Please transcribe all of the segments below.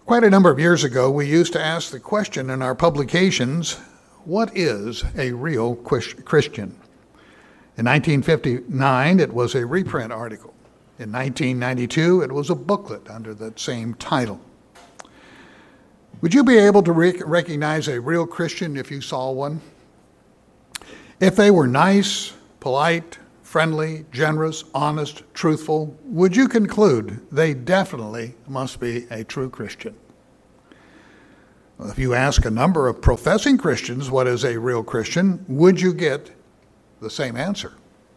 Quite a number of years ago, we used to ask the question in our publications, what is a real Christian? In 1959, it was a reprint article. In 1992, it was a booklet under that same title. Would you be able to recognize a real Christian if you saw one? If they were nice, polite, friendly, generous, honest, truthful, would you conclude they definitely must be a true Christian? Well, if you ask a number of professing Christians what is a real Christian, would you get the same answer?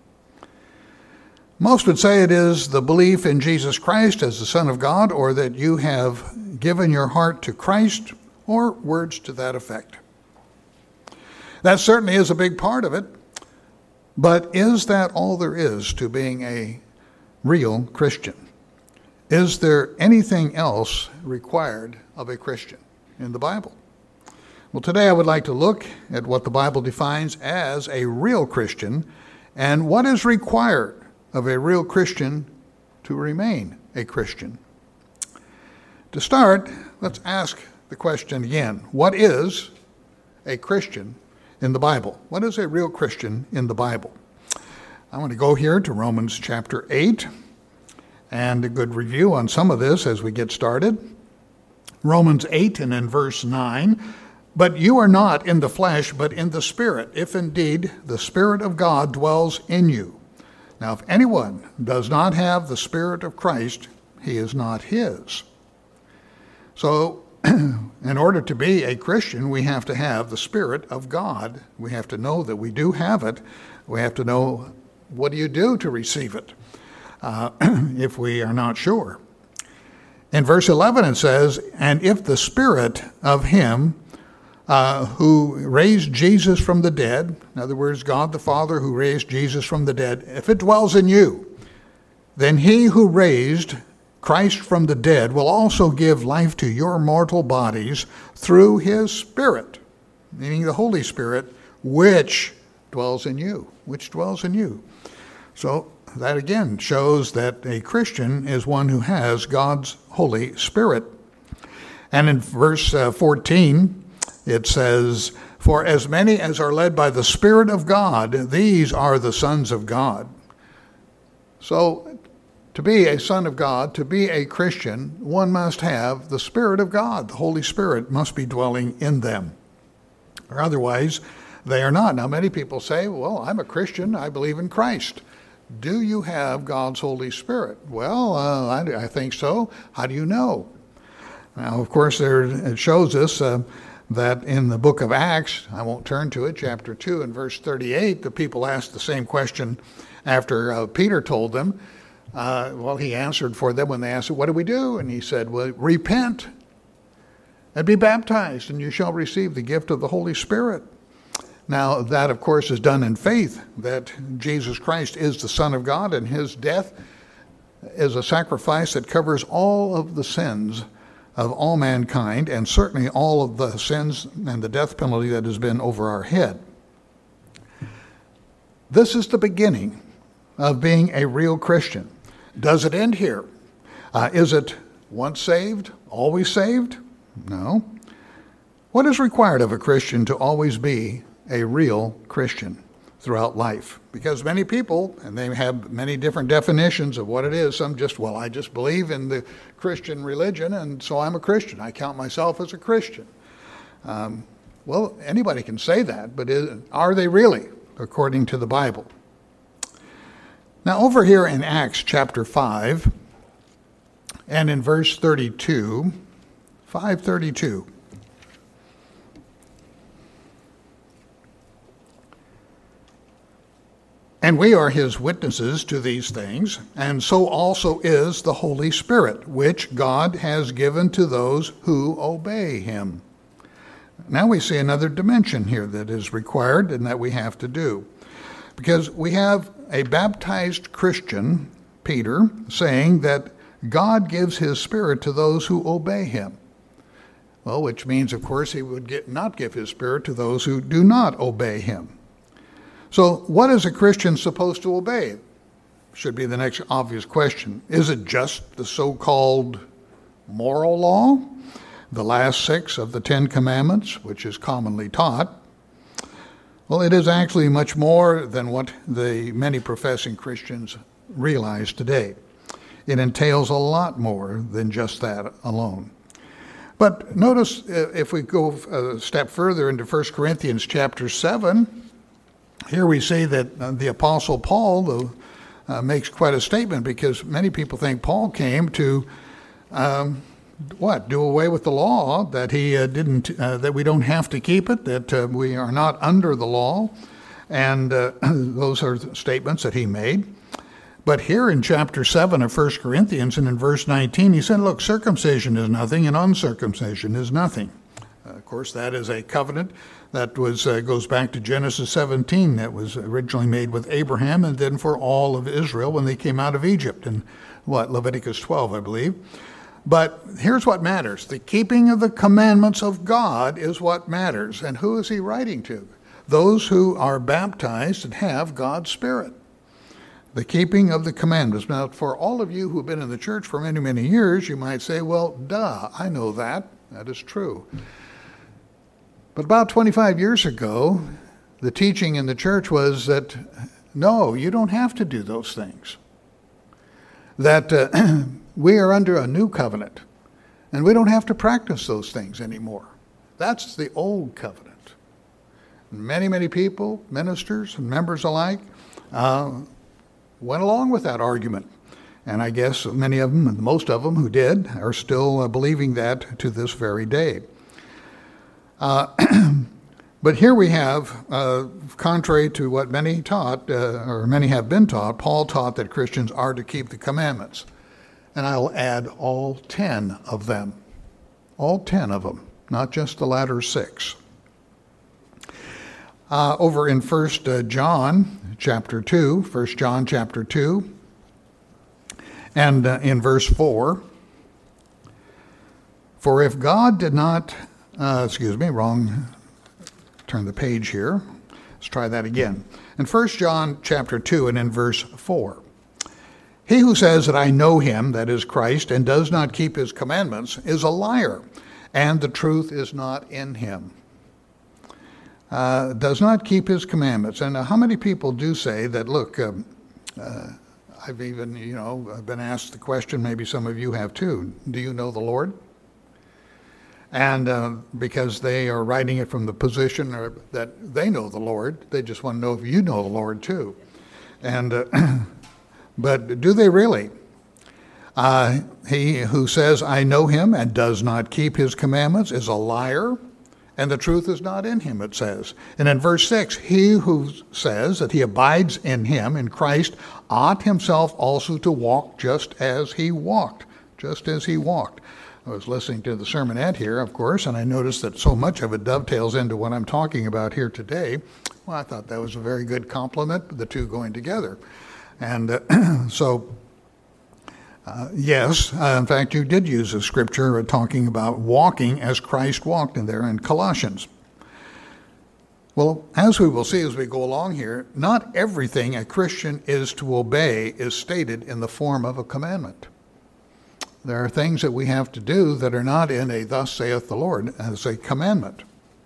Most would say it is the belief in Jesus Christ as the Son of God, or that you have given your heart to Christ, or words to that effect. That certainly is a big part of it, but is that all there is to being a real Christian? Is there anything else required of a Christian in the Bible? Well, today I would like to look at what the Bible defines as a real Christian and what is required of a real Christian to remain a Christian. To start, let's ask the question again. What is a Christian in the Bible? What is a real Christian in the Bible? I want to go here to Romans chapter 8 and a good review on some of this as we get started. Romans 8 and in verse 9, "But you are not in the flesh, but in the Spirit, if indeed the Spirit of God dwells in you. Now, if anyone does not have the Spirit of Christ, he is not his." So, in order to be a Christian, we have to have the Spirit of God. We have to know that we do have it. We have to know, what do you do to receive it if we are not sure? In verse 11 it says, "And if the Spirit of him who raised Jesus from the dead," in other words, God the Father who raised Jesus from the dead, "if it dwells in you, then he who raised Christ from the dead will also give life to your mortal bodies through his Spirit," meaning the Holy Spirit, which dwells in you, So that again shows that a Christian is one who has God's Holy Spirit. And in verse 14, it says, "For as many as are led by the Spirit of God, these are the sons of God." So to be a son of God, to be a Christian, one must have the Spirit of God. The Holy Spirit must be dwelling in them, or otherwise they are not. Now, many people say, "Well, I'm a Christian, I believe in Christ." Do you have God's Holy Spirit? Well, I think so. How do you know? Now, of course, it shows us that in the book of Acts, I won't turn to it, chapter 2 and verse 38, the people asked the same question after Peter told them. He answered for them when they asked, "What do we do?" And he said, "Well, repent and be baptized, and you shall receive the gift of the Holy Spirit." Now, that, of course, is done in faith, that Jesus Christ is the Son of God, and his death is a sacrifice that covers all of the sins of all mankind, and certainly all of the sins and the death penalty that has been over our head. This is the beginning of being a real Christian. Does it end here? Is it once saved, always saved? No. What is required of a Christian to always be a real Christian throughout life? Because many people, and they have many different definitions of what it is. Some just, I just believe in the Christian religion, and so I'm a Christian. I count myself as a Christian. Anybody can say that, but are they really, according to the Bible? Now, over here in Acts chapter 5, and in verse 32, 5:32, "And we are his witnesses to these things, and so also is the Holy Spirit, which God has given to those who obey him." Now we see another dimension here that is required and that we have to do. Because we have a baptized Christian, Peter, saying that God gives his Spirit to those who obey him. Well, which means, of course, he would not give his Spirit to those who do not obey him. So what is a Christian supposed to obey? Should be the next obvious question. Is it just the so-called moral law, the last 6 of the 10 Commandments, which is commonly taught. Well, it is actually much more than what the many professing Christians realize today. It entails a lot more than just that alone. But notice, if we go a step further into 1 Corinthians chapter 7, here we see that the Apostle Paul makes quite a statement, because many people think Paul came to do away with the law, that he that we don't have to keep it, that we are not under the law, and those are statements that he made. But here in chapter 7 of 1 Corinthians and in verse 19, he said, look, circumcision is nothing and uncircumcision is nothing. Of course, that is a covenant that goes back to Genesis 17, that was originally made with Abraham and then for all of Israel when they came out of Egypt in Leviticus 12, I believe. But here's what matters. The keeping of the commandments of God is what matters. And who is he writing to? Those who are baptized and have God's Spirit. The keeping of the commandments. Now, for all of you who have been in the church for many, many years, you might say, well, duh, I know that. That is true. But about 25 years ago, the teaching in the church was that, no, you don't have to do those things. That we are under a new covenant, and we don't have to practice those things anymore. That's the old covenant. Many, many people, ministers and members alike, went along with that argument. And I guess many of them, most of them who did, are still believing that to this very day. But here we have, contrary to what many taught, or many have been taught, Paul taught that Christians are to keep the commandments. And I'll add all 10 of them. All 10 of them, not just the latter 6. Over in 1 John chapter 2, 1 John chapter 2, and in verse 4, for if God did not, turn the page here. Let's try that again. In 1 John chapter 2 and in verse 4, he who says that I know him, that is Christ, and does not keep his commandments is a liar, and the truth is not in him. Does not keep his commandments. And how many people do say that, look, I've even, I've been asked the question, maybe some of you have too, do you know the Lord? And because they are writing it from the position that they know the Lord, they just want to know if you know the Lord too. And but do they really? He who says, I know him, and does not keep his commandments is a liar, and the truth is not in him, it says. And in verse 6, he who says that he abides in him, in Christ, ought himself also to walk just as he walked. I was listening to the sermonette here, of course, and I noticed that so much of it dovetails into what I'm talking about here today. Well, I thought that was a very good compliment, the two going together. And yes, in fact, you did use a scripture talking about walking as Christ walked in there in Colossians. Well, as we will see as we go along here, not everything a Christian is to obey is stated in the form of a commandment. There are things that we have to do that are not in a thus saith the Lord as a commandment.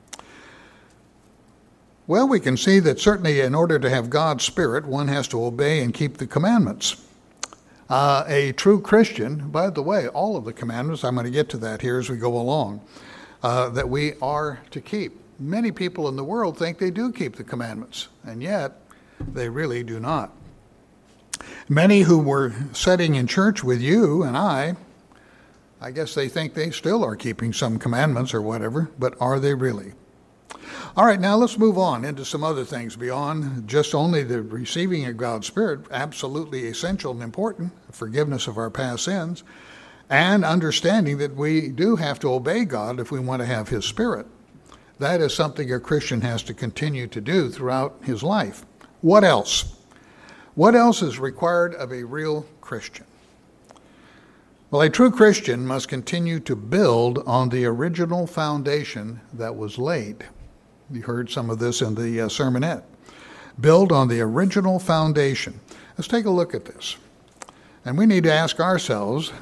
Well, we can see that certainly in order to have God's Spirit, one has to obey and keep the commandments. A true Christian, by the way, all of the commandments, I'm going to get to that here as we go along, that we are to keep. Many people in the world think they do keep the commandments, and yet they really do not. Many who were sitting in church with you and I guess they think they still are keeping some commandments or whatever, but are they really? All right, now let's move on into some other things beyond just only the receiving of God's Spirit, absolutely essential and important, forgiveness of our past sins, and understanding that we do have to obey God if we want to have His Spirit. That is something a Christian has to continue to do throughout his life. What else? What else is required of a real Christian? Well, a true Christian must continue to build on the original foundation that was laid. You heard some of this in the sermonette. Build on the original foundation. Let's take a look at this. And we need to ask ourselves,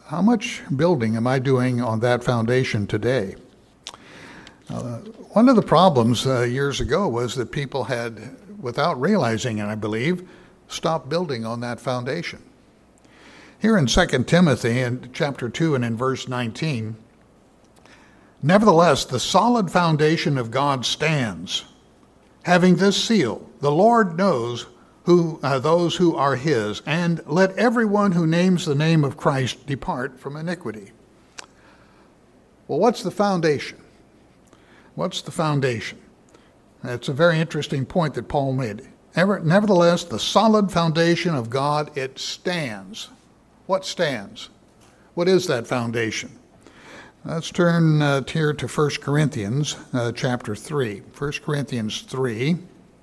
how much building am I doing on that foundation today? One of the problems years ago was that people had, without realizing it, I believe, stopped building on that foundation. Here in 2 Timothy, in chapter 2 and in verse 19, nevertheless, the solid foundation of God stands, having this seal, the Lord knows those who are his, and let everyone who names the name of Christ depart from iniquity. Well, what's the foundation? What's the foundation? That's a very interesting point that Paul made. Nevertheless, the solid foundation of God, it stands. What stands? What is that foundation? Let's turn here to 1 Corinthians chapter 3. 1 Corinthians 3.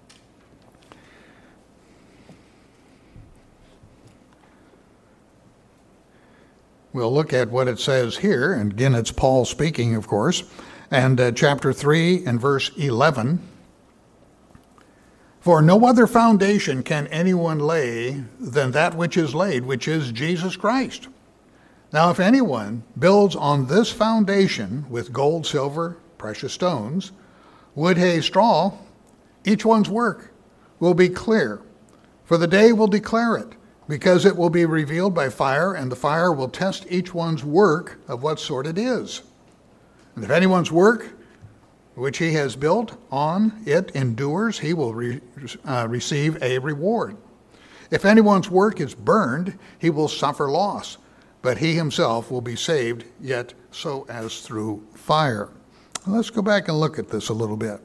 We'll look at what it says here, and again it's Paul speaking, of course, and chapter 3 and verse 11. For no other foundation can anyone lay than that which is laid, which is Jesus Christ. Now if anyone builds on this foundation with gold, silver, precious stones, wood, hay, straw, each one's work will be clear, for the day will declare it, because it will be revealed by fire, and the fire will test each one's work of what sort it is. And if anyone's work which he has built on it endures, he will receive a reward. If anyone's work is burned, he will suffer loss, but he himself will be saved, yet so as through fire. Let's go back and look at this a little bit.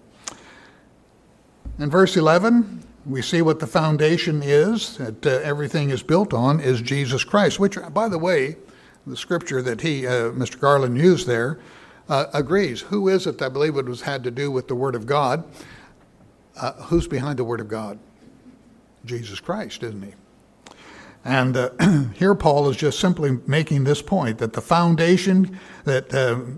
In verse 11, we see what the foundation is that everything is built on is Jesus Christ, which, by the way, the scripture that Mr. Garland used there, agrees. Who is it? I believe it had to do with the Word of God. Who's behind the Word of God? Jesus Christ, isn't he? And here Paul is just simply making this point, that the foundation, that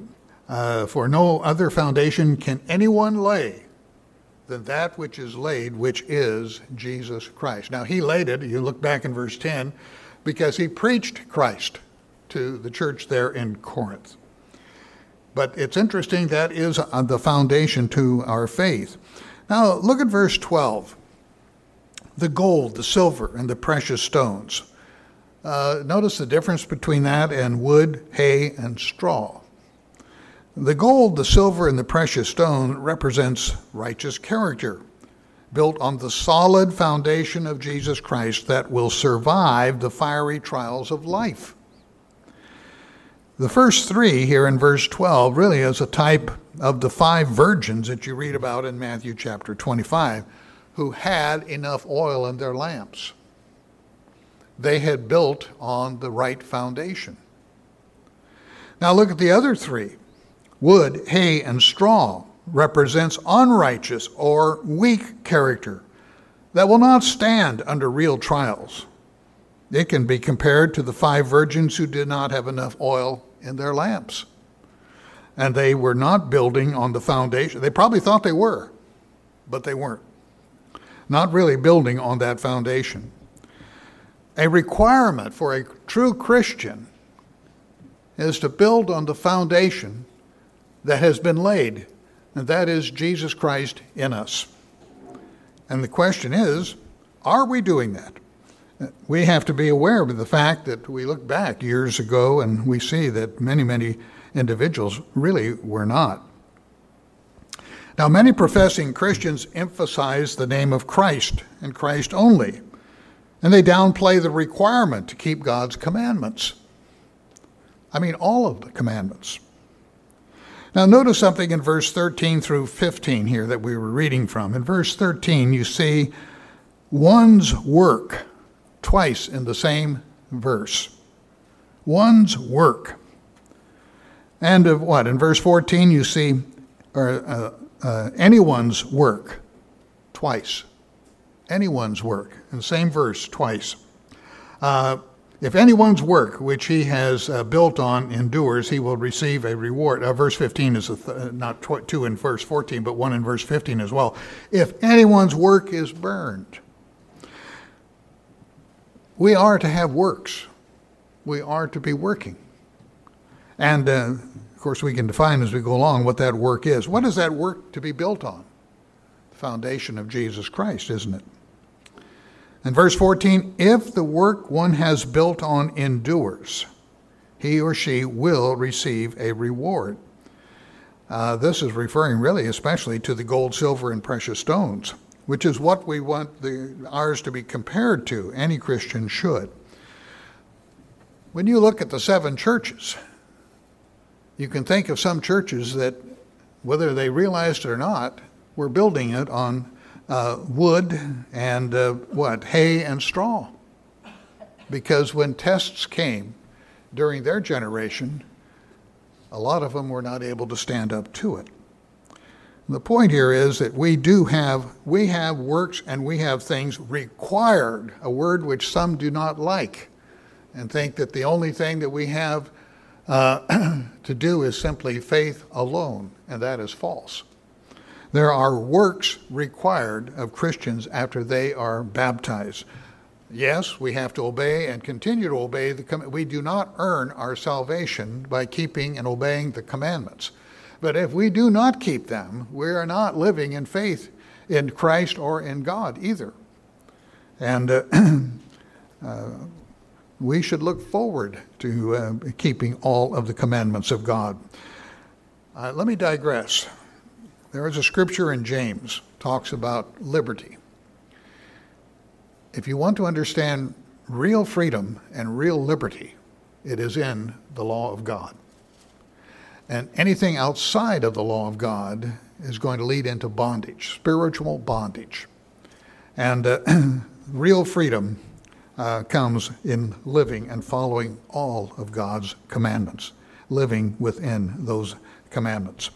for no other foundation can anyone lay than that which is laid, which is Jesus Christ. Now he laid it, you look back in verse 10, because he preached Christ to the church there in Corinth. But it's interesting, that is the foundation to our faith. Now look at verse 12. The gold, the silver, and the precious stones. Notice the difference between that and wood, hay, and straw. The gold, the silver, and the precious stone represents righteous character, built on the solid foundation of Jesus Christ that will survive the fiery trials of life. The first three here in verse 12 really is a type of the 5 virgins that you read about in Matthew chapter 25, who had enough oil in their lamps. They had built on the right foundation. Now look at the other 3. Wood, hay, and straw represents unrighteous or weak character that will not stand under real trials. It can be compared to the 5 virgins who did not have enough oil in their lamps. And they were not building on the foundation. They probably thought they were, but they weren't. Not really building on that foundation. A requirement for a true Christian is to build on the foundation that has been laid, and that is Jesus Christ in us. And the question is, are we doing that? We have to be aware of the fact that we look back years ago and we see that many, many individuals really were not. Now, many professing Christians emphasize the name of Christ and Christ only, and they downplay the requirement to keep God's commandments. I mean, all of the commandments. Now, notice something in verse 13 through 15 here that we were reading from. In verse 13, you see one's work twice in the same verse. One's work. And of what? In verse 14, you see anyone's work twice. Anyone's work. In the same verse twice. If anyone's work, which he has built on, endures, he will receive a reward. Verse 15 is not 2 in verse 14, but 1 in verse 15 as well. If anyone's work is burned. We are to have works. We are to be working. And, of course, we can define as we go along what that work is. What is that work to be built on? The foundation of Jesus Christ, isn't it? In verse 14, if the work one has built on endures, he or she will receive a reward. This is referring really especially to the gold, silver, and precious stones, which is what we want ours to be compared to. Any Christian should. When you look at the 7 churches, you can think of some churches that, whether they realized it or not, were building it on wood and hay and straw. Because when tests came during their generation, a lot of them were not able to stand up to it. The point here is that we have works and we have things required, a word which some do not like, and think that the only thing that we have to do is simply faith alone, and that is false. There are works required of Christians after they are baptized. Yes, we have to obey and continue to obey we do not earn our salvation by keeping and obeying the commandments. But if we do not keep them, we are not living in faith in Christ or in God either. And we should look forward to keeping all of the commandments of God. Let me digress. There is a scripture in James talks about liberty. If you want to understand real freedom and real liberty, it is in the law of God. And anything outside of the law of God is going to lead into bondage, spiritual bondage. And real freedom comes in living and following all of God's commandments, living within those commandments.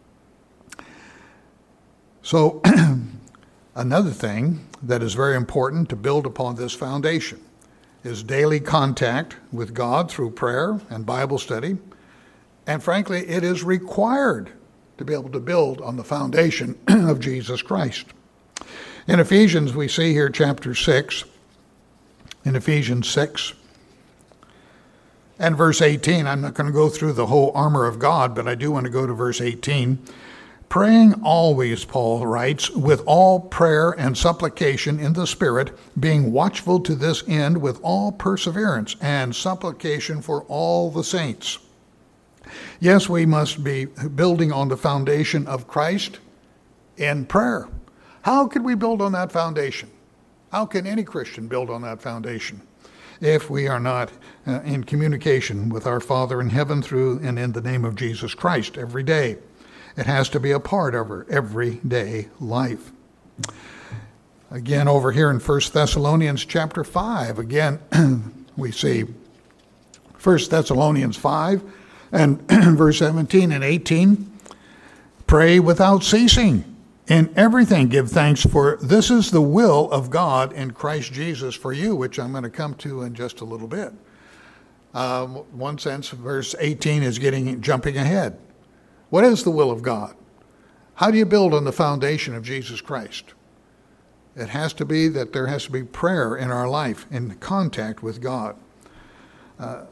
So another thing that is very important to build upon this foundation is daily contact with God through prayer and Bible study. And frankly, it is required to be able to build on the foundation of Jesus Christ. In Ephesians, we see here chapter 6, in Ephesians 6 and verse 18. I'm not going to go through the whole armor of God, but I do want to go to verse 18. Praying always, Paul writes, with all prayer and supplication in the Spirit, being watchful to this end with all perseverance and supplication for all the saints. Yes, we must be building on the foundation of Christ in prayer. How can we build on that foundation? How can any Christian build on that foundation if we are not in communication with our Father in heaven through and in the name of Jesus Christ every day? It has to be a part of our everyday life. Again, over here in 1 Thessalonians chapter 5, again, we see 1 Thessalonians 5 and verse 17 and 18. Pray without ceasing. In everything give thanks, for this is the will of God in Christ Jesus for you, which I'm going to come to in just a little bit. One sense, verse 18 is jumping ahead. What is the will of God? How do you build on the foundation of Jesus Christ? It has to be that there has to be prayer in our life, in contact with God. Now,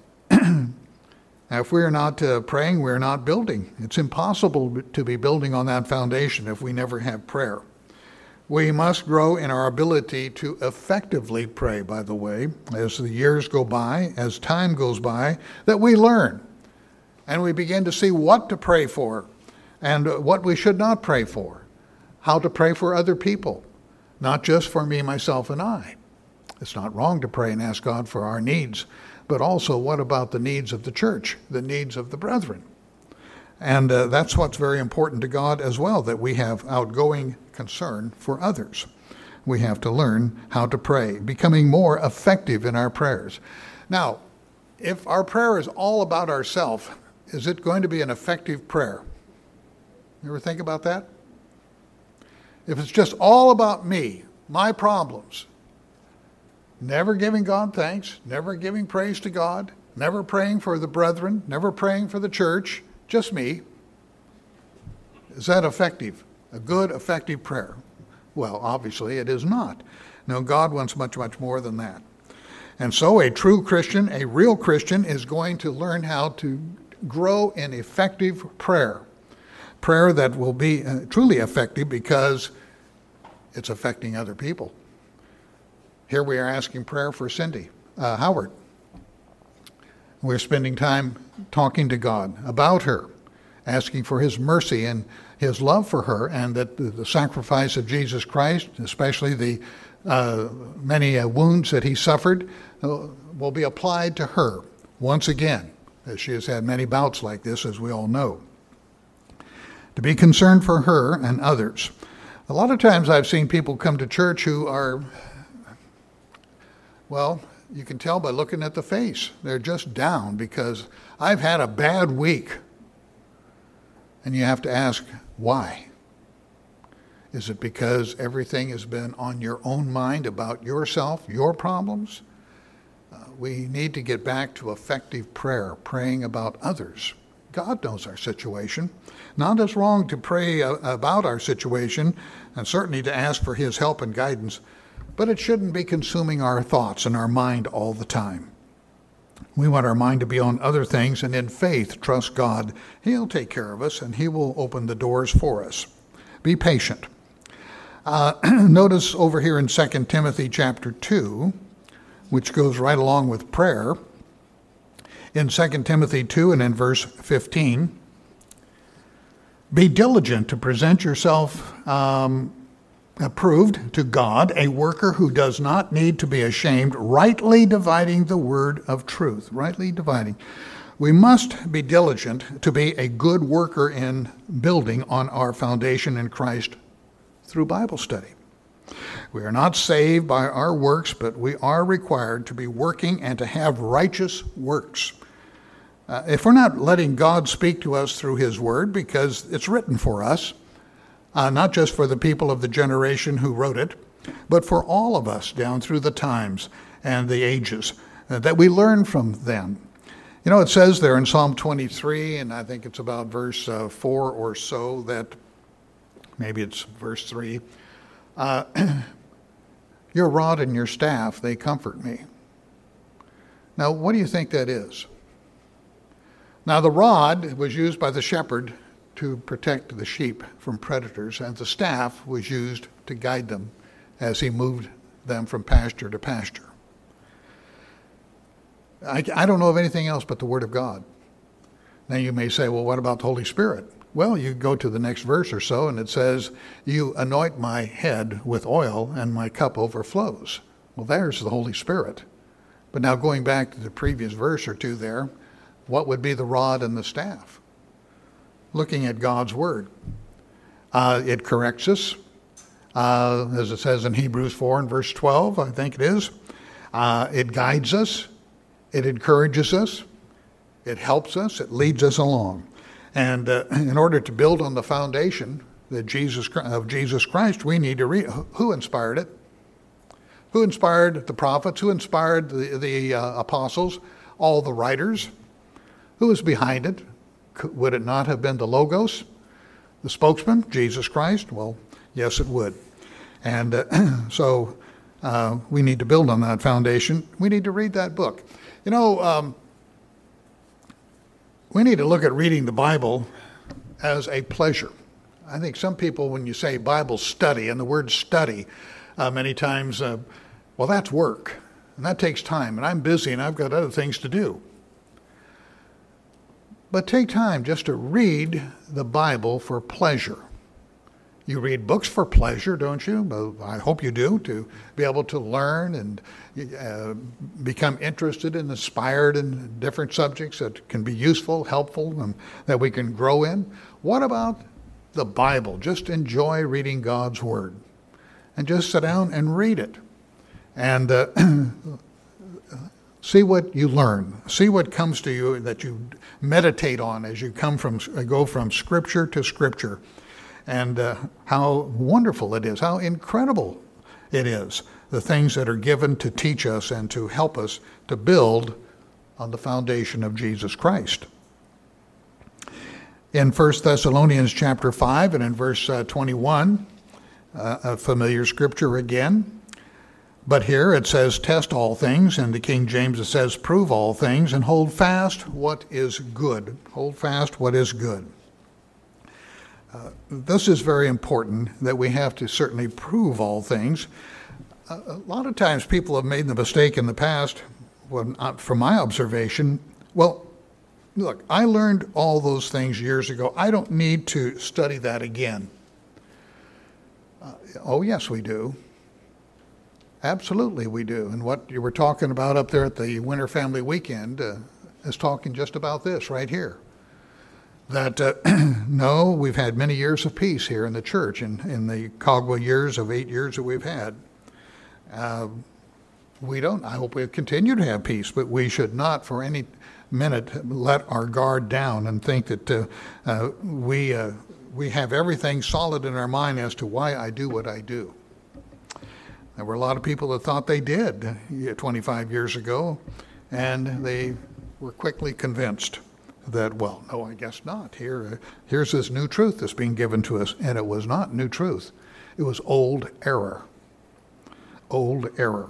if we're not praying, we're not building. It's impossible to be building on that foundation if we never have prayer. We must grow in our ability to effectively pray, by the way, as the years go by, as time goes by, that we learn. And we begin to see what to pray for and what we should not pray for, how to pray for other people, not just for me, myself, and I. It's not wrong to pray and ask God for our needs, but also what about the needs of the church, the needs of the brethren? And that's what's very important to God as well, that we have outgoing concern for others. We have to learn how to pray, becoming more effective in our prayers. Now, if our prayer is all about ourselves, is it going to be an effective prayer? You ever think about that? If it's just all about me, my problems, never giving God thanks, never giving praise to God, never praying for the brethren, never praying for the church, just me, is that effective? A good, effective prayer? Well, obviously it is not. No, God wants much, much more than that. And so a true Christian, a real Christian, is going to learn how to grow in effective prayer. Prayer that will be truly effective because it's affecting other people. Here we are asking prayer for Cindy Howard. We're spending time talking to God about her, asking for his mercy and his love for her, and that the sacrifice of Jesus Christ, especially the many wounds that he suffered, will be applied to her once again, as she has had many bouts like this, as we all know. To be concerned for her and others. A lot of times I've seen people come to church who are, well, you can tell by looking at the face. They're just down because I've had a bad week. And you have to ask, why? Is it because everything has been on your own mind about yourself, your problems? We need to get back to effective prayer, praying about others. God knows our situation. Not as wrong to pray about our situation, and certainly to ask for his help and guidance, but it shouldn't be consuming our thoughts and our mind all the time. We want our mind to be on other things, and in faith, trust God. He'll take care of us, and he will open the doors for us. Be patient. Notice over here in 2 Timothy chapter 2, which goes right along with prayer. In 2 Timothy 2 and in verse 15, be diligent to present yourself approved to God, a worker who does not need to be ashamed, rightly dividing the word of truth. Rightly dividing. We must be diligent to be a good worker in building on our foundation in Christ through Bible study. We are not saved by our works, but we are required to be working and to have righteous works. If we're not letting God speak to us through his word, because it's written for us, not just for the people of the generation who wrote it, but for all of us down through the times and the ages, that we learn from them. You know, it says there in Psalm 23, and I think it's about verse 4 or so, that maybe it's verse 3, your rod and your staff, they comfort me. Now, what do you think that is? Now, the rod was used by the shepherd to protect the sheep from predators, and the staff was used to guide them as he moved them from pasture to pasture. I don't know of anything else but the Word of God. Now you may say, well, what about the Holy Spirit? Well, you go to the next verse or so, and it says, you anoint my head with oil, and my cup overflows. Well, there's the Holy Spirit. But now going back to the previous verse or two there, what would be the rod and the staff? Looking at God's Word. It corrects us, as it says in Hebrews 4 and verse 12, I think it is. It guides us. It encourages us. It helps us. It leads us along. And in order to build on the foundation of Jesus Christ, we need to read. Who inspired it? Who inspired the prophets? Who inspired the apostles? All the writers? Who was behind it? Would it not have been the Logos, the spokesman, Jesus Christ? Well, yes, it would. And so we need to build on that foundation. We need to read that book. You know, we need to look at reading the Bible as a pleasure. I think some people, when you say Bible study, and the word study, many times, well, that's work, and that takes time, and I'm busy, and I've got other things to do. But take time just to read the Bible for pleasure. You read books for pleasure, don't you? Well, I hope you do, to be able to learn and become interested and inspired in different subjects that can be useful, helpful, and that we can grow in. What about the Bible? Just enjoy reading God's Word. And just sit down and read it. And see what you learn. See what comes to you that you meditate on as you go from Scripture to Scripture. And how wonderful it is, how incredible it is, the things that are given to teach us and to help us to build on the foundation of Jesus Christ. In 1 Thessalonians chapter 5 and in verse 21, a familiar scripture again, But here it says test all things, and the King James it says prove all things, and hold fast what is good. Hold fast what is good. This is very important, that we have to certainly prove all things. A lot of times people have made the mistake in the past, from my observation, well, look, I learned all those things years ago. I don't need to study that again. Oh, yes, we do. Absolutely, we do. And what you were talking about up there at the Winter Family Weekend is talking just about this right here. That, no, we've had many years of peace here in the church, in the Cogwa years of 8 years that we've had. I hope we continue to have peace, but we should not for any minute let our guard down and think that we have everything solid in our mind as to why I do what I do. There were a lot of people that thought they did 25 years ago, and they were quickly convinced that, well, no, I guess not. Here's this new truth that's being given to us, and it was not new truth. It was old error. Old error.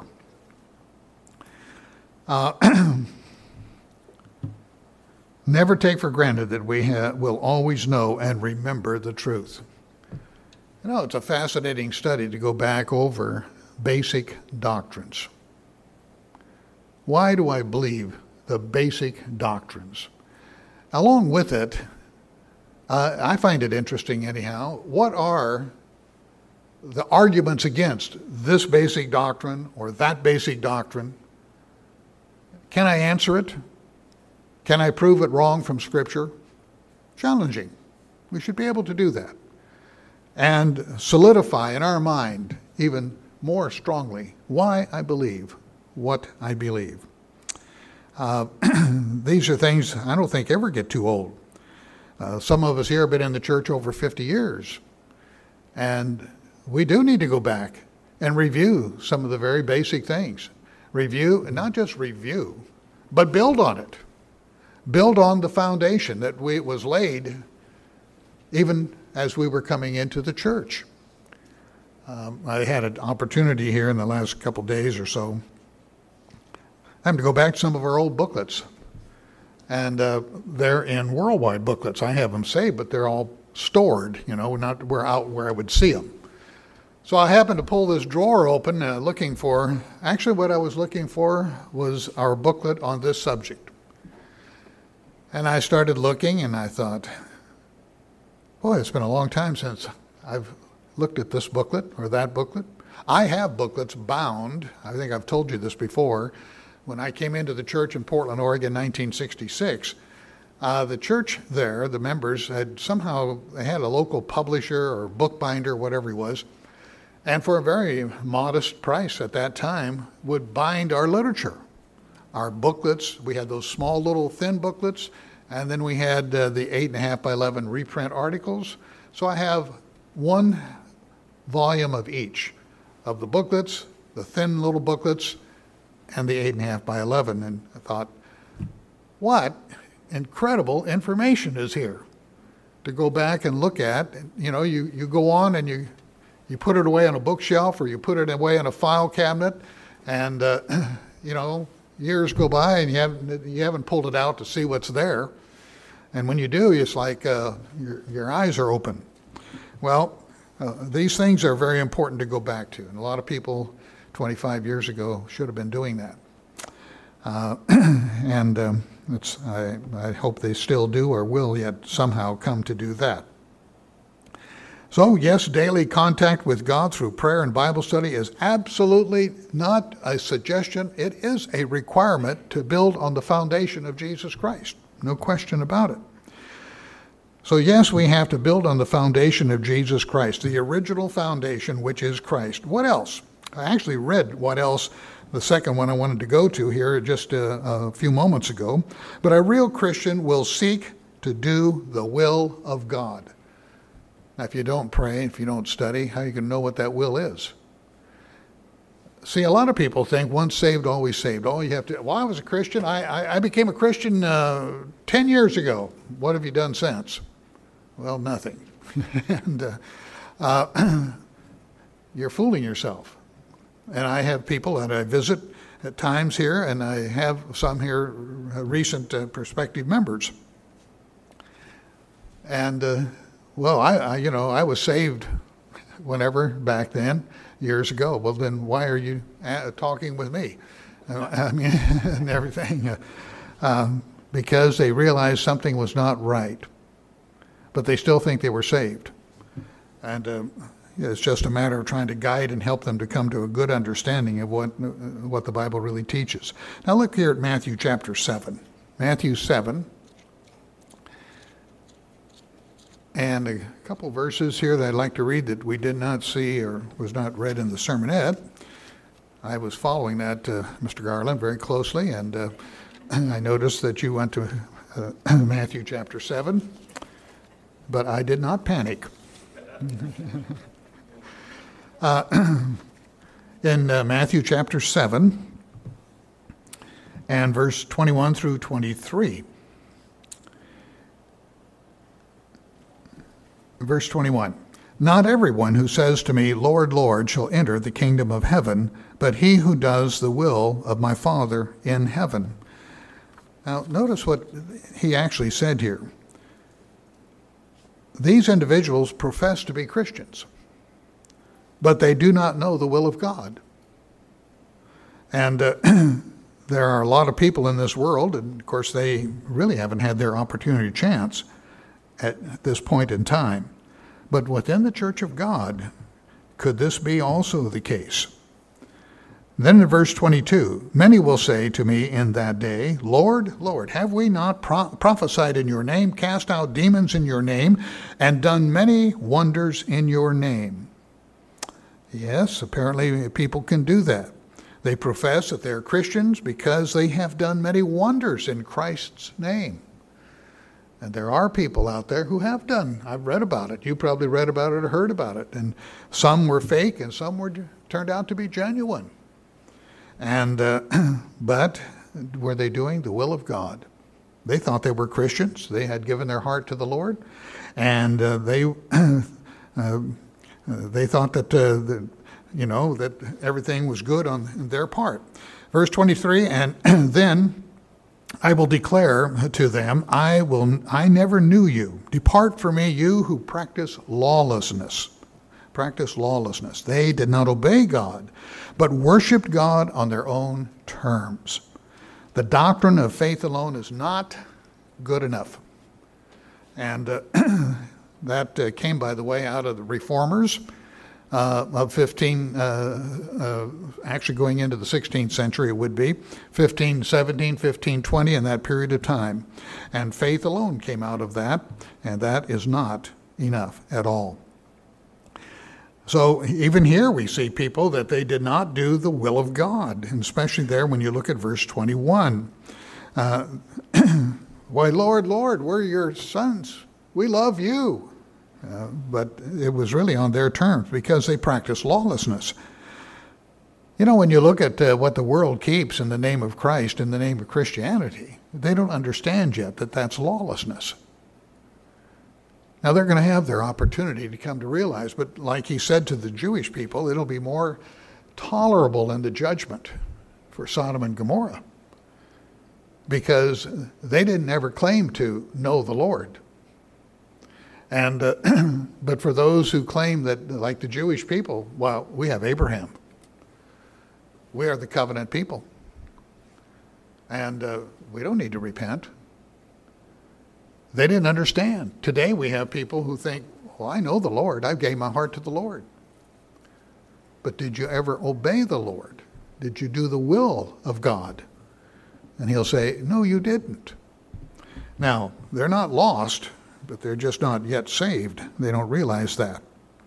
Never take for granted that we will always know and remember the truth. You know, it's a fascinating study to go back over basic doctrines. Why do I believe the basic doctrines? Along with it, I find it interesting anyhow, what are the arguments against this basic doctrine or that basic doctrine? Can I answer it? Can I prove it wrong from Scripture? Challenging. We should be able to do that. And solidify in our mind even more strongly why I believe what I believe. These are things I don't think ever get too old. Some of us here have been in the church over 50 years. And we do need to go back and review some of the very basic things. Review, and not just review, but build on it. Build on the foundation that was laid even as we were coming into the church. I had an opportunity here in the last couple days or so. I have to go back to some of our old booklets. And they're in worldwide booklets. I have them saved, but they're all stored, not where I would see them. So I happened to pull this drawer open looking for, actually what I was looking for was our booklet on this subject. And I started looking and I thought, boy, it's been a long time since I've looked at this booklet or that booklet. I have booklets bound. I think I've told you this before. When I came into the church in Portland, Oregon, 1966, the church there, the members, they had a local publisher or bookbinder, whatever he was, and for a very modest price at that time, would bind our literature. Our booklets, we had those small little thin booklets, and then we had the 8.5 by 11 reprint articles. So I have one volume of each, of the booklets, the thin little booklets, and the 8.5 by 11. And I thought, what incredible information is here to go back and look at. You go on and you put it away on a bookshelf or you put it away in a file cabinet, and years go by and you haven't pulled it out to see what's there. And when you do, it's like your eyes are open. Well, these things are very important to go back to, and a lot of people 25 years ago should have been doing that. I hope they still do or will yet somehow come to do that. So yes, daily contact with God through prayer and Bible study is absolutely not a suggestion. It is a requirement to build on the foundation of Jesus Christ. No question about it. So yes, we have to build on the foundation of Jesus Christ, the original foundation, which is Christ. What else? I actually read what else, the second one I wanted to go to here just a few moments ago. But a real Christian will seek to do the will of God. Now, if you don't pray, if you don't study, how are you going to know what that will is? See, a lot of people think once saved, always saved. Oh, you have to, well, I was a Christian. I became a Christian 10 years ago. What have you done since? Well, nothing. And you're fooling yourself. And I have people that I visit at times here, and I have some here, recent prospective members. And, well, I was saved whenever back then, years ago. Well, then why are you talking with me? I mean, and everything. Because they realized something was not right. But they still think they were saved. And it's just a matter of trying to guide and help them to come to a good understanding of what the Bible really teaches. Now look here at Matthew chapter 7. Matthew 7. And a couple verses here that I'd like to read that we did not see or was not read in the sermonette. I was following that, Mr. Garland, very closely, and I noticed that you went to Matthew chapter 7, but I did not panic. In Matthew chapter 7 and verse 21 through 23. Verse 21, "Not everyone who says to me, 'Lord, Lord,' shall enter the kingdom of heaven, but he who does the will of my Father in heaven." Now, notice what he actually said here. These individuals profess to be Christians, but they do not know the will of God. And there are a lot of people in this world, and of course they really haven't had their opportunity chance at this point in time. But within the Church of God, could this be also the case? Then in verse 22, "Many will say to me in that day, 'Lord, Lord, have we not prophesied in your name, cast out demons in your name, and done many wonders in your name?'" Yes, apparently people can do that. They profess that they're Christians because they have done many wonders in Christ's name. And there are people out there who have done. I've read about it. You probably read about it or heard about it. And some were fake and some turned out to be genuine. And but were they doing the will of God? They thought they were Christians. They had given their heart to the Lord. And they thought that, that everything was good on their part. Verse 23, "And then I will declare to them, I never knew you. Depart from me, you who practice lawlessness." Practice lawlessness. They did not obey God, but worshiped God on their own terms. The doctrine of faith alone is not good enough. And that came, by the way, out of the reformers of 15, actually going into the 16th century it would be, 1517, 1520, in that period of time. And faith alone came out of that, and that is not enough at all. So even here we see people that they did not do the will of God, and especially there when you look at verse 21. "Why, Lord, Lord, we're your sons. We love you." But it was really on their terms because they practiced lawlessness. You know, when you look at what the world keeps in the name of Christ, in the name of Christianity, they don't understand yet that that's lawlessness. Now, they're going to have their opportunity to come to realize, but like he said to the Jewish people, it'll be more tolerable in the judgment for Sodom and Gomorrah because they didn't ever claim to know the Lord. And but for those who claim that, like the Jewish people, well, we have Abraham. We are the covenant people. And we don't need to repent. They didn't understand. Today we have people who think, well, I know the Lord. I gave my heart to the Lord. But did you ever obey the Lord? Did you do the will of God? And he'll say, no, you didn't. Now, they're not lost, but they're just not yet saved. They don't realize that.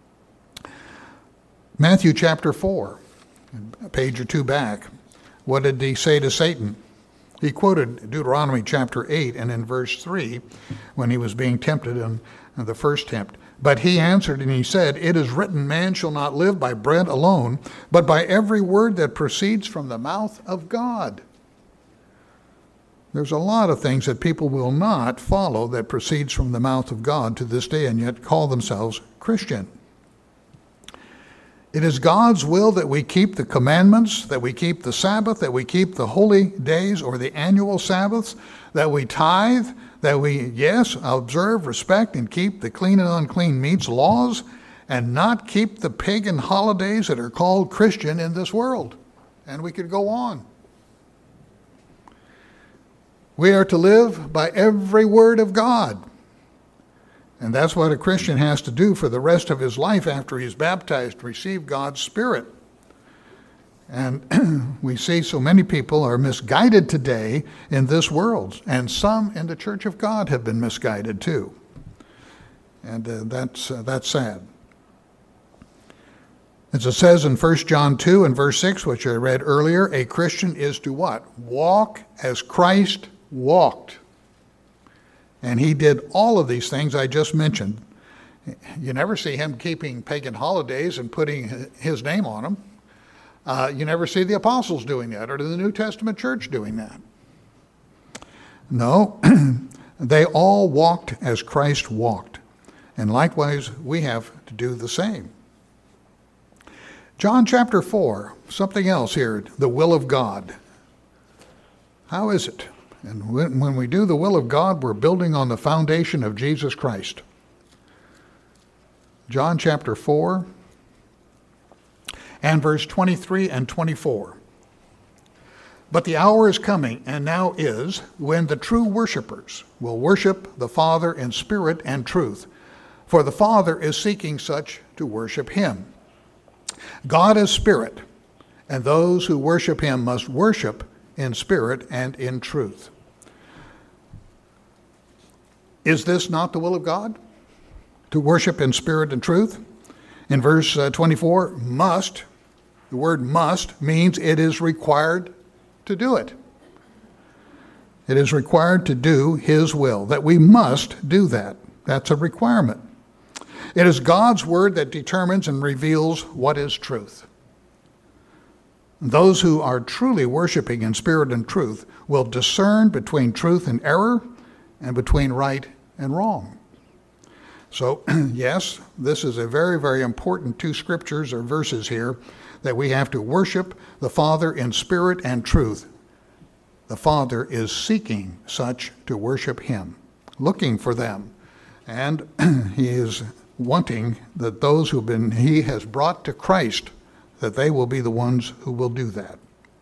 Matthew chapter 4, a page or two back. What did he say to Satan? He quoted Deuteronomy chapter 8 and in verse 3 when he was being tempted in the first tempt. But he answered and he said, "It is written, man shall not live by bread alone, but by every word that proceeds from the mouth of God." There's a lot of things that people will not follow that proceeds from the mouth of God to this day and yet call themselves Christian. It is God's will that we keep the commandments, that we keep the Sabbath, that we keep the holy days or the annual Sabbaths, that we tithe, that we, yes, observe, respect, and keep the clean and unclean meats laws, and not keep the pagan holidays that are called Christian in this world. And we could go on. We are to live by every word of God. And that's what a Christian has to do for the rest of his life after he's baptized, to receive God's Spirit. And we see so many people are misguided today in this world, and some in the Church of God have been misguided too. And that's sad. As it says in 1 John 2 and verse 6, which I read earlier, a Christian is to what? Walk as Christ walked. And he did all of these things I just mentioned. You never see him keeping pagan holidays and putting his name on them. You never see the apostles doing that or the New Testament church doing that. No, they all walked as Christ walked. And likewise, we have to do the same. John chapter 4, something else here, the will of God. How is it? And when we do the will of God, we're building on the foundation of Jesus Christ. John chapter 4 and verse 23 and 24. But the hour is coming, and now is, when the true worshipers will worship the Father in spirit and truth, for the Father is seeking such to worship him. God is spirit, and those who worship him must worship in spirit and in truth. Is this not the will of God? To worship in spirit and truth? In verse 24, must, the word must means it is required to do it. It is required to do his will, that we must do that. That's a requirement. It is God's word that determines and reveals what is truth. Those who are truly worshiping in spirit and truth will discern between truth and error and between right and wrong. So, yes, this is a very, very important two scriptures or verses here that we have to worship the Father in spirit and truth. The Father is seeking such to worship him, looking for them. And he is wanting that those he has brought to Christ, that they will be the ones who will do that.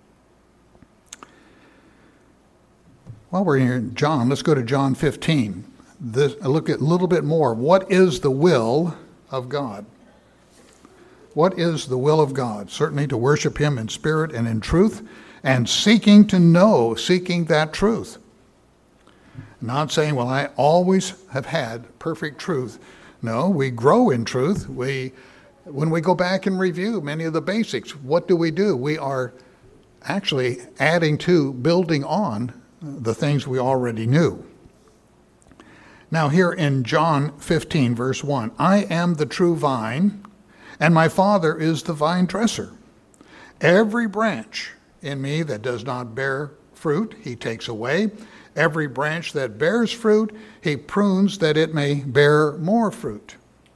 While we're here in John, let's go to John 15. Look at a little bit more. What is the will of God? What is the will of God? Certainly to worship him in spirit and in truth, and seeking to know, seeking that truth. Not saying, well, I always have had perfect truth. No, we grow in truth. When we go back and review many of the basics, what do? We are actually adding to, building on the things we already knew. Now here in John 15, verse 1, I am the true vine, and my Father is the vine dresser. Every branch in me that does not bear fruit, he takes away. Every branch that bears fruit, he prunes that it may bear more fruit.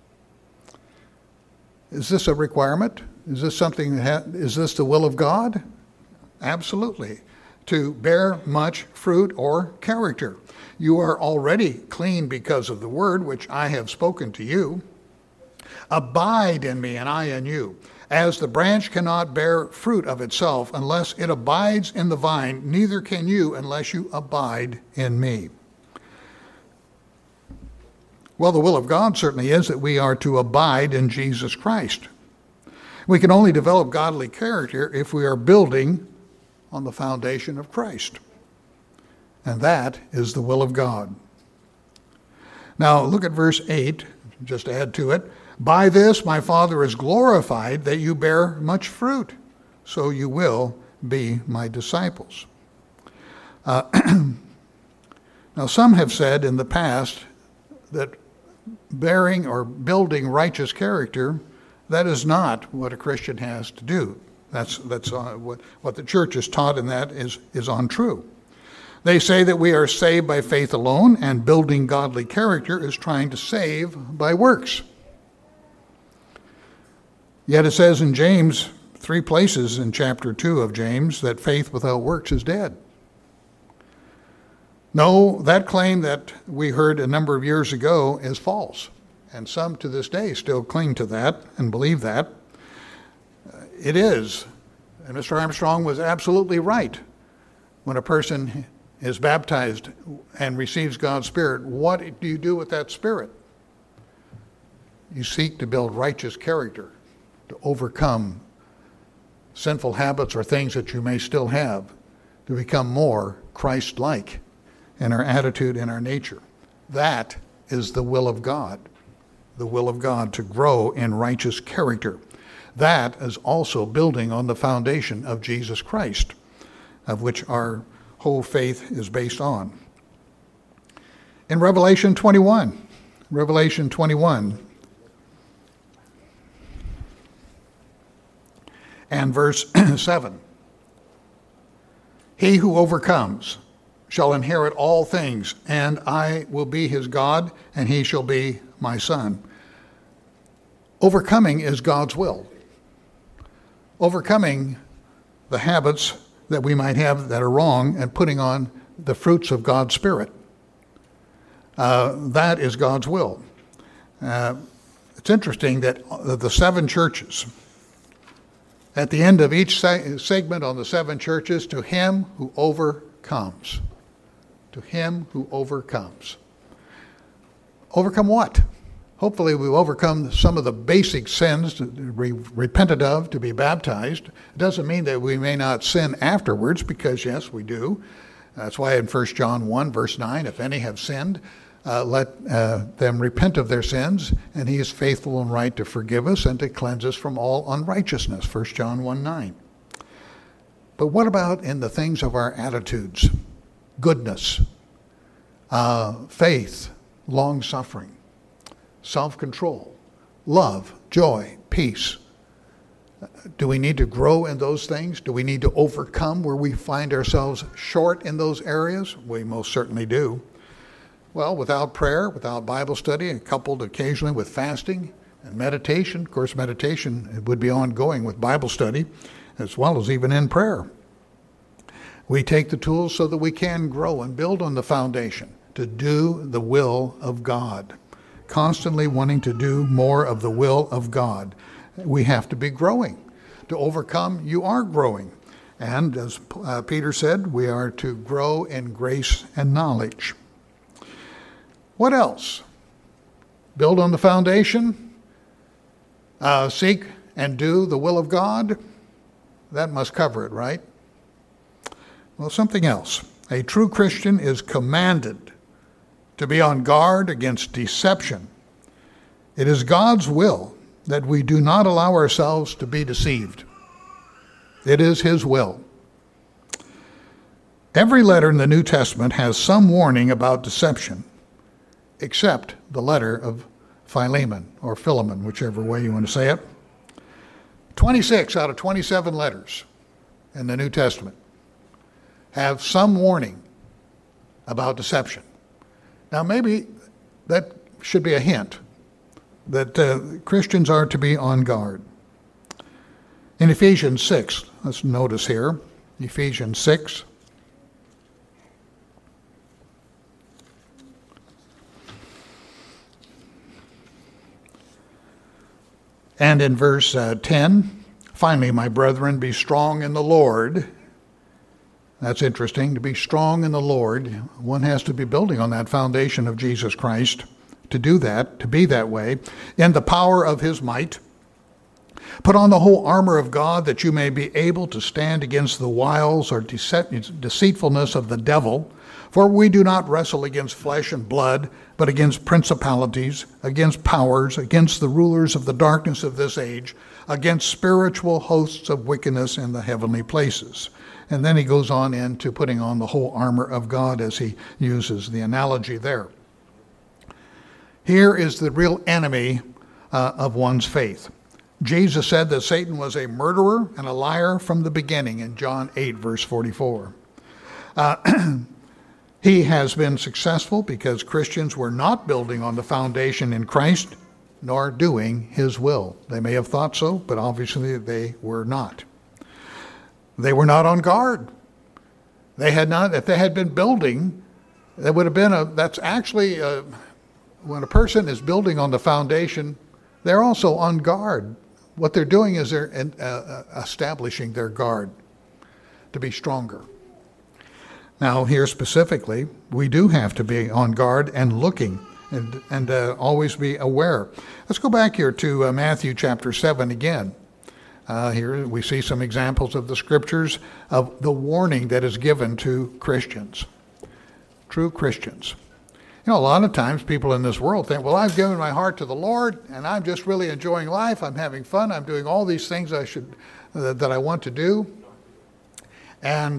Is this a requirement? Is this is this the will of God? Absolutely. To bear much fruit or character. You are already clean because of the word which I have spoken to you. Abide in me and I in you. As the branch cannot bear fruit of itself unless it abides in the vine, neither can you unless you abide in me. Well, the will of God certainly is that we are to abide in Jesus Christ. We can only develop godly character if we are building on the foundation of Christ. And that is the will of God. Now look at verse 8, just add to it. By this my Father is glorified, that you bear much fruit, so you will be my disciples. Now some have said in the past that bearing or building righteous character, that is not what a Christian has to do. That's what the church has taught, and that is untrue. They say that we are saved by faith alone, and building godly character is trying to save by works. Yet it says in James, 3 places in chapter 2 of James, that faith without works is dead. No, that claim that we heard a number of years ago is false. And some to this day still cling to that and believe that. It is. And Mr. Armstrong was absolutely right. When a person is baptized and receives God's Spirit, what do you do with that Spirit? You seek to build righteous character, to overcome sinful habits or things that you may still have, to become more Christ-like in our attitude and our nature. That is the will of God to grow in righteous character. That is also building on the foundation of Jesus Christ, of which our whole faith is based on. In Revelation 21 and verse 7, he who overcomes shall inherit all things, and I will be his God, and he shall be my son. Overcoming is God's will. Overcoming the habits that we might have that are wrong and putting on the fruits of God's Spirit. That is God's will. It's interesting that the 7 churches, at the end of each segment on the 7 churches, to him who overcomes. To him who overcomes. Overcome what? Hopefully we've overcome some of the basic sins to be repented of, to be baptized. It doesn't mean that we may not sin afterwards, because yes, we do. That's why in 1 John 1, verse 9, if any have sinned, let them repent of their sins, and he is faithful and right to forgive us and to cleanse us from all unrighteousness, 1 John 1, 9. But what about in the things of our attitudes? Goodness, faith, long-suffering, self-control, love, joy, peace. Do we need to grow in those things? Do we need to overcome where we find ourselves short in those areas? We most certainly do. Well, without prayer, without Bible study, and coupled occasionally with fasting and meditation, of course, meditation would be ongoing with Bible study, as well as even in prayer. We take the tools so that we can grow and build on the foundation to do the will of God. Constantly wanting to do more of the will of God. We have to be growing. To overcome, you are growing. And as Peter said, we are to grow in grace and knowledge. What else? Build on the foundation. Seek and do the will of God. That must cover it, right? Well, something else. A true Christian is commanded to be on guard against deception. It is God's will that we do not allow ourselves to be deceived. It is his will. Every letter in the New Testament has some warning about deception, except the letter of Philemon, or Philemon, whichever way you want to say it. 26 out of 27 letters in the New Testament have some warning about deception. Now, maybe that should be a hint that Christians are to be on guard. In Ephesians 6, let's notice here, Ephesians 6. And in verse 10, finally, my brethren, be strong in the Lord. That's interesting, to be strong in the Lord. One has to be building on that foundation of Jesus Christ to do that, to be that way, in the power of his might. Put on the whole armor of God that you may be able to stand against the wiles or deceitfulness of the devil. For we do not wrestle against flesh and blood, but against principalities, against powers, against the rulers of the darkness of this age, against spiritual hosts of wickedness in the heavenly places. And then he goes on into putting on the whole armor of God as he uses the analogy there. Here is the real enemy of one's faith. Jesus said that Satan was a murderer and a liar from the beginning in John 8, verse 44. He has been successful because Christians were not building on the foundation in Christ, nor doing his will. They may have thought so, but obviously they were not. They were not on guard. They had not, if they had been building, there would have been that's actually, when a person is building on the foundation, they're also on guard. What they're doing is they're establishing their guard to be stronger. Now, here specifically, we do have to be on guard and looking and always be aware. Let's go back here to Matthew chapter 7 again. Here we see some examples of the scriptures of the warning that is given to Christians, true Christians. You know, a lot of times people in this world think, well, I've given my heart to the Lord, and I'm just really enjoying life. I'm having fun. I'm doing all these things that I want to do. And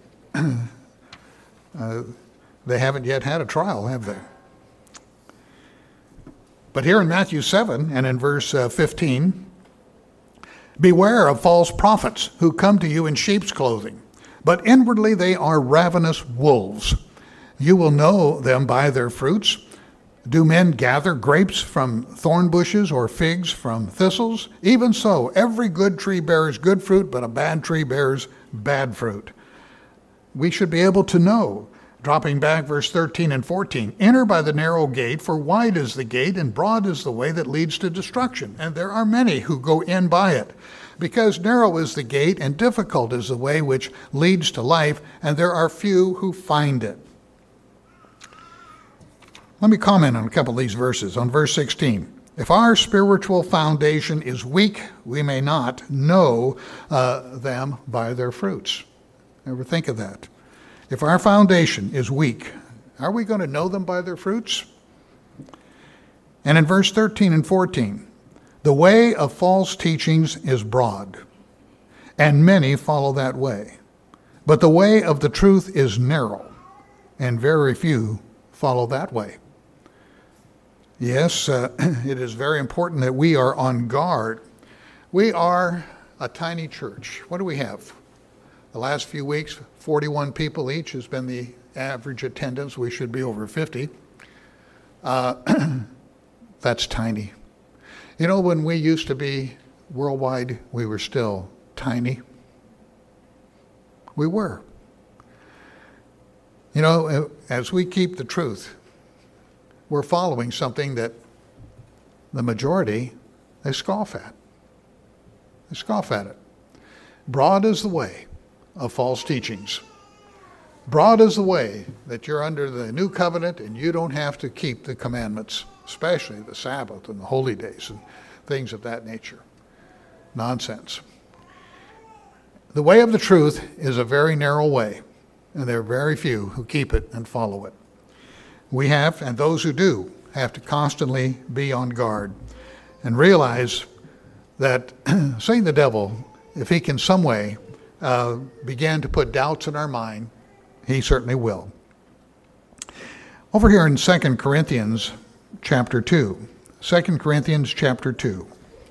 they haven't yet had a trial, have they? But here in Matthew 7 and in verse 15, beware of false prophets who come to you in sheep's clothing, but inwardly they are ravenous wolves. You will know them by their fruits. Do men gather grapes from thorn bushes or figs from thistles? Even so, every good tree bears good fruit, but a bad tree bears bad fruit. We should be able to know. Dropping back verse 13 and 14, enter by the narrow gate, for wide is the gate and broad is the way that leads to destruction, and there are many who go in by it. Because narrow is the gate and difficult is the way which leads to life, and there are few who find it. Let me comment on a couple of these verses. On verse 16, if our spiritual foundation is weak, we may not know them by their fruits. Ever think of that? If our foundation is weak, are we going to know them by their fruits? And in verse 13 and 14, the way of false teachings is broad, and many follow that way. But the way of the truth is narrow, and very few follow that way. Yes, it is very important that we are on guard. We are a tiny church. What do we have? The last few weeks, 41 people each has been the average attendance. We should be over 50. That's tiny. You know, when we used to be worldwide, we were still tiny. We were. You know, as we keep the truth, we're following something that the majority, they scoff at. They scoff at it. Broad is the way of false teachings. Broad is the way that you're under the new covenant and you don't have to keep the commandments, especially the Sabbath and the holy days and things of that nature. Nonsense. The way of the truth is a very narrow way, and there are very few who keep it and follow it. We have, and those who do, have to constantly be on guard and realize that Satan the devil, if he can some way begin to put doubts in our mind, he certainly will. Over here in 2 Corinthians chapter 2. 2 Corinthians chapter 2.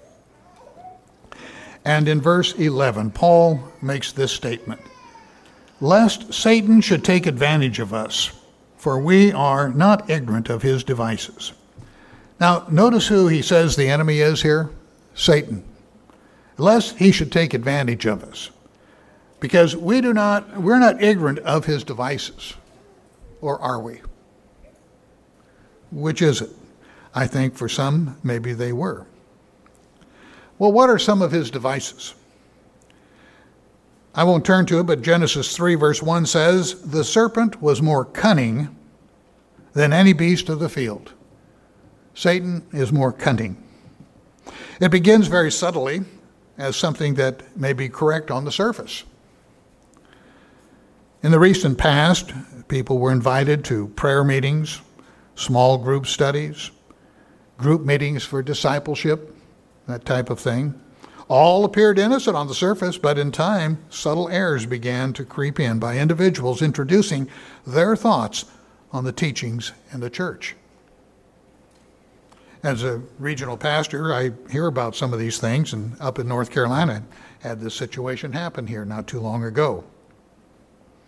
And in verse 11, Paul makes this statement. Lest Satan should take advantage of us, for we are not ignorant of his devices. Now, notice who he says the enemy is here? Satan. Lest he should take advantage of us. Because we're not ignorant of his devices. Or are we? Which is it? I think for some, maybe they were. Well, what are some of his devices? I won't turn to it, but Genesis 3 verse 1 says, the serpent was more cunning than any beast of the field. Satan is more cunning. It begins very subtly as something that may be correct on the surface. In the recent past, people were invited to prayer meetings, small group studies, group meetings for discipleship, that type of thing. All appeared innocent on the surface, but in time, subtle errors began to creep in by individuals introducing their thoughts on the teachings in the church. As a regional pastor, I hear about some of these things, and up in North Carolina, had this situation happen here not too long ago.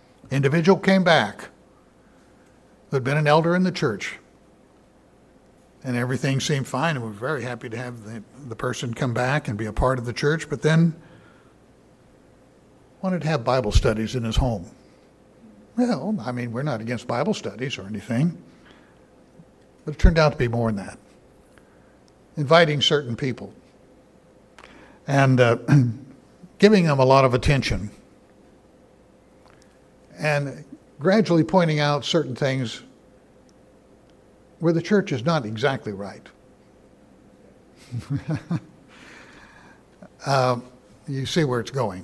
Individual came back who had been an elder in the church, and everything seemed fine, and we were very happy to have the person come back and be a part of the church, but then wanted to have Bible studies in his home. Well, I mean, we're not against Bible studies or anything, but it turned out to be more than that. Inviting certain people and giving them a lot of attention and gradually pointing out certain things where the church is not exactly right. You see where it's going.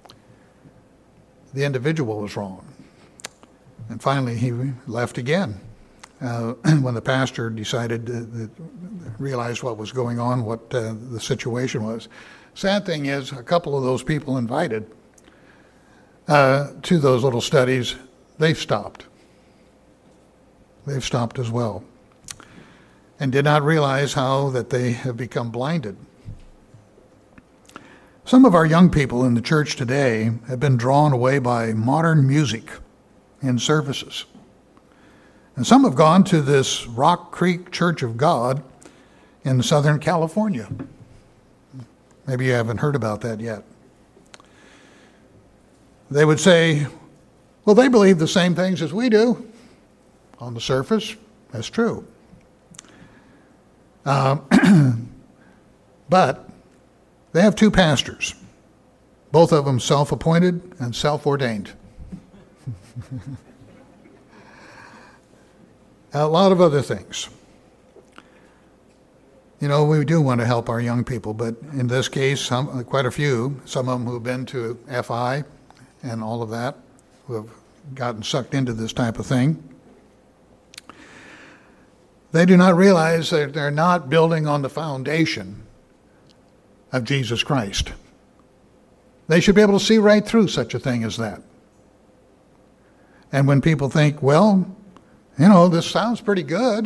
The individual was wrong. And finally, he left again. When the pastor decided to realize what was going on, what the situation was. Sad thing is, a couple of those people invited to those little studies, they've stopped. They've stopped as well. And did not realize how that they have become blinded. Some of our young people in the church today have been drawn away by modern music in services. And some have gone to this Rock Creek Church of God in Southern California. Maybe you haven't heard about that yet. They would say, well, they believe the same things as we do. On the surface, that's true. But they have two pastors, both of them self-appointed and self-ordained. A lot of other things. You know, we do want to help our young people, but in this case, quite a few, some of them who've been to FI and all of that, who have gotten sucked into this type of thing, they do not realize that they're not building on the foundation of Jesus Christ. They should be able to see right through such a thing as that. And when people think, well, you know, this sounds pretty good.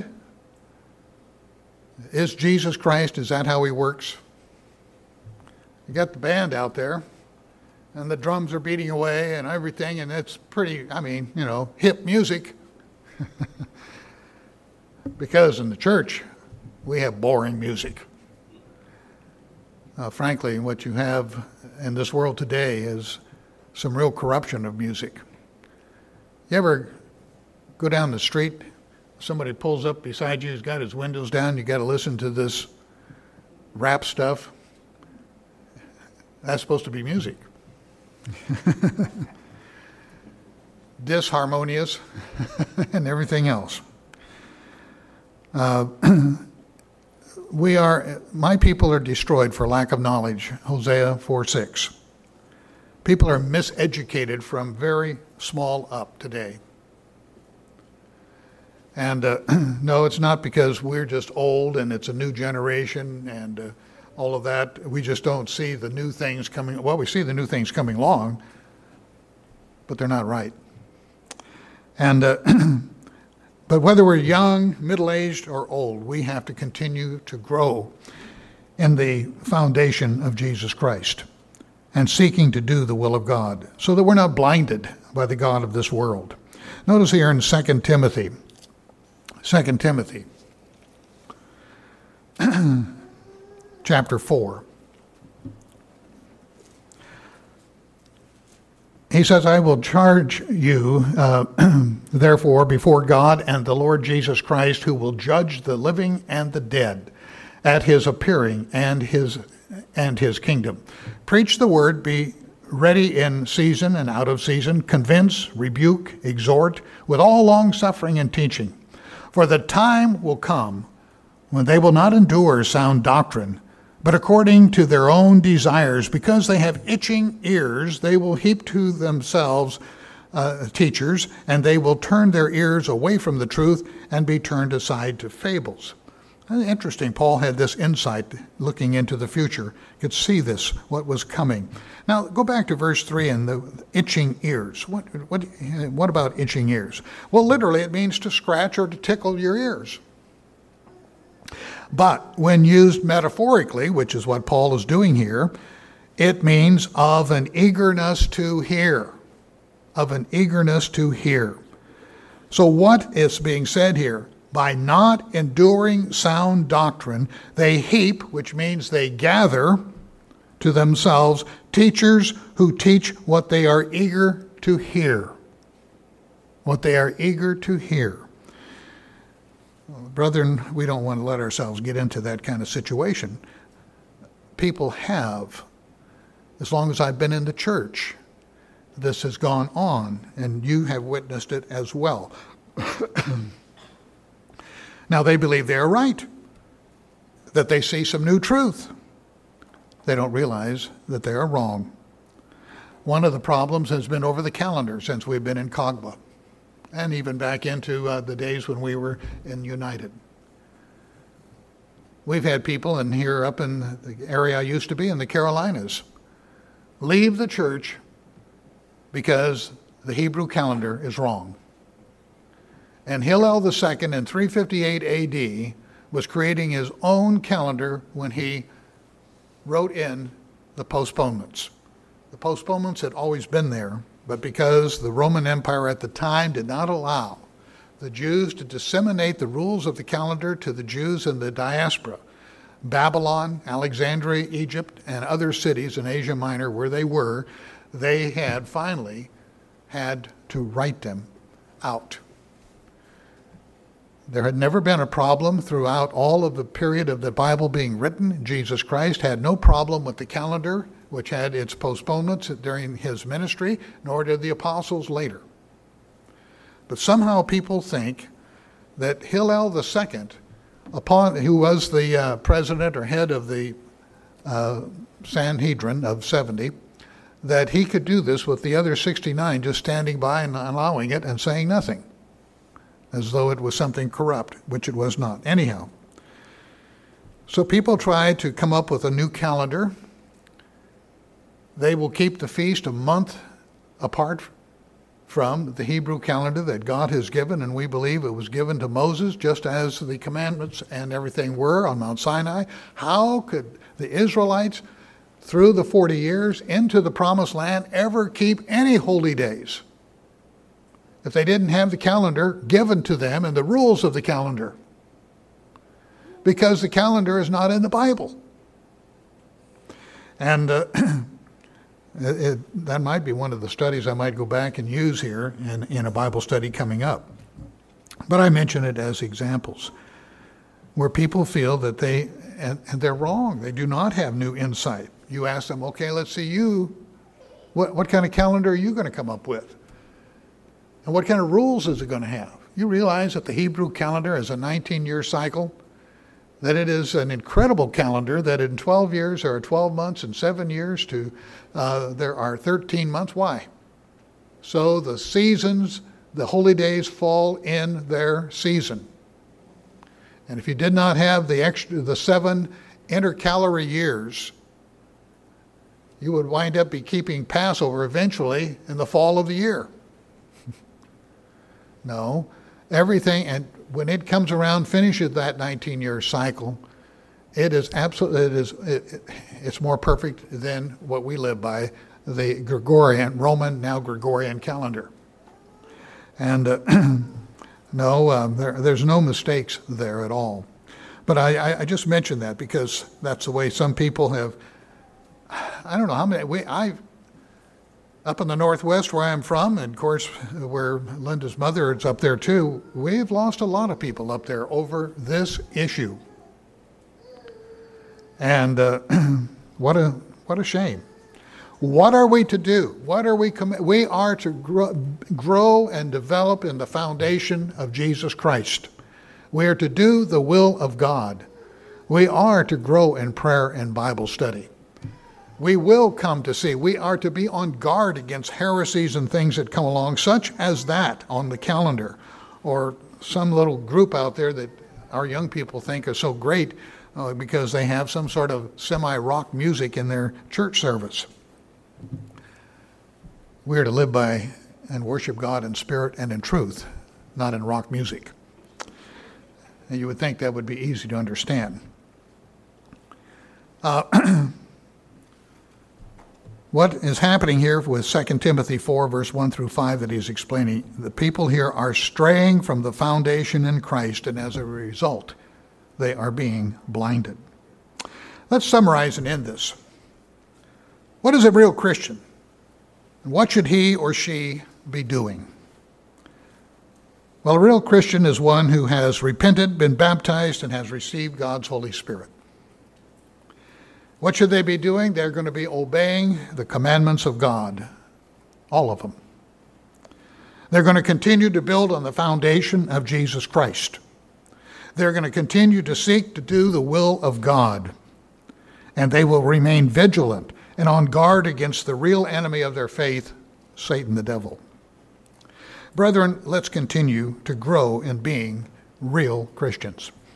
Is Jesus Christ, is that how he works? You got the band out there, and the drums are beating away and everything, and it's pretty, I mean, you know, hip music. Because in the church, we have boring music. Frankly, what you have in this world today is some real corruption of music. You ever go down the street, somebody pulls up beside you, he's got his windows down, you got to listen to this rap stuff? That's supposed to be music. Disharmonious and everything else. My people are destroyed for lack of knowledge, Hosea 4:6. People are miseducated from very small up today. And no, it's not because we're just old and it's a new generation and all of that. We just don't see the new things coming. Well, we see the new things coming along, but they're not right. And but whether we're young, middle-aged, or old, we have to continue to grow in the foundation of Jesus Christ and seeking to do the will of God so that we're not blinded by the god of this world. Notice here in 2 Timothy, chapter 4. He says, I will charge you, therefore, before God and the Lord Jesus Christ, who will judge the living and the dead at his appearing and his kingdom. Preach the word, be ready in season and out of season, convince, rebuke, exhort, with all long-suffering and teaching. For the time will come when they will not endure sound doctrine, but according to their own desires, because they have itching ears, they will heap to themselves teachers, and they will turn their ears away from the truth and be turned aside to fables. Interesting, Paul had this insight looking into the future, could see this, what was coming. Now, go back to verse 3 and the itching ears. What about itching ears? Well, literally it means to scratch or to tickle your ears. But when used metaphorically, which is what Paul is doing here, it means of an eagerness to hear. Of an eagerness to hear. So what is being said here? By not enduring sound doctrine, they heap, which means they gather to themselves, teachers who teach what they are eager to hear. What they are eager to hear. Brethren, we don't want to let ourselves get into that kind of situation. People have, as long as I've been in the church, this has gone on, and you have witnessed it as well. Now, they believe they are right, that they see some new truth. They don't realize that they are wrong. One of the problems has been over the calendar since we've been in Cogba, and even back into the days when we were in United. We've had people in here up in the area I used to be in the Carolinas leave the church because the Hebrew calendar is wrong. And Hillel II in 358 AD was creating his own calendar when he wrote in the postponements. The postponements had always been there, but because the Roman Empire at the time did not allow the Jews to disseminate the rules of the calendar to the Jews in the diaspora, Babylon, Alexandria, Egypt, and other cities in Asia Minor where they had finally had to write them out. There had never been a problem throughout all of the period of the Bible being written. Jesus Christ had no problem with the calendar, which had its postponements during his ministry, nor did the apostles later. But somehow people think that Hillel II, who was the president or head of the Sanhedrin of 70, that he could do this with the other 69 just standing by and allowing it and saying nothing, as though it was something corrupt, which it was not. Anyhow, so people try to come up with a new calendar. They will keep the feast a month apart from the Hebrew calendar that God has given, and we believe it was given to Moses just as the commandments and everything were on Mount Sinai. How could the Israelites, through the 40 years into the promised land, ever keep any holy days if they didn't have the calendar given to them and the rules of the calendar? Because the calendar is not in the Bible. And that might be one of the studies I might go back and use here in a Bible study coming up. But I mention it as examples where people feel that and they're wrong. They do not have new insight. You ask them, okay, let's see what kind of calendar are you going to come up with? And what kind of rules is it going to have? You realize that the Hebrew calendar is a 19-year cycle, that it is an incredible calendar, that in 12 years there are 12 months, and 7 years there are 13 months. Why? So the seasons, the holy days fall in their season. And if you did not have the 7 intercalary years, you would wind up keeping Passover eventually in the fall of the year. No, everything, and when it comes around, finishes that 19-year cycle, it is it's more perfect than what we live by, the Roman, now Gregorian calendar. And there's no mistakes there at all. But I just mentioned that because that's the way some people have. I don't know how many. Up in the Northwest where I'm from, and of course where Linda's mother is up there too, we've lost a lot of people up there over this issue. And what a shame. What are we to do? We are to grow and develop in the foundation of Jesus Christ. We are to do the will of God. We are to grow in prayer and Bible study. We will come to see. We are to be on guard against heresies and things that come along, such as that on the calendar, or some little group out there that our young people think are so great because they have some sort of semi-rock music in their church service. We are to live by and worship God in spirit and in truth, not in rock music. And you would think that would be easy to understand. What is happening here with 2 Timothy 4, verse 1 through 5 that he's explaining, the people here are straying from the foundation in Christ, and as a result, they are being blinded. Let's summarize and end this. What is a real Christian? And what should he or she be doing? Well, a real Christian is one who has repented, been baptized, and has received God's Holy Spirit. What should they be doing? They're going to be obeying the commandments of God, all of them. They're going to continue to build on the foundation of Jesus Christ. They're going to continue to seek to do the will of God, and they will remain vigilant and on guard against the real enemy of their faith, Satan the devil. Brethren, let's continue to grow in being real Christians.